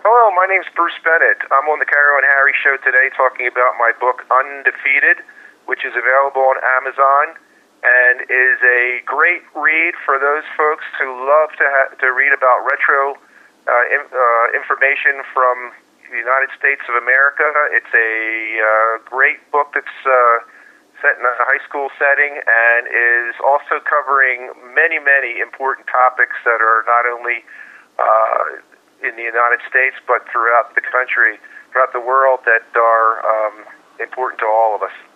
Hello, my name's Bruce Bennett. I'm on the Carol and Harry show today talking about my book Undefeated, which is available on Amazon and is a great read for those folks who love to read about retro information from the United States of America. It's a great book that's set in a high school setting and is also covering many, many important topics that are not only in the United States, but throughout the country, throughout the world, that are important to all of us.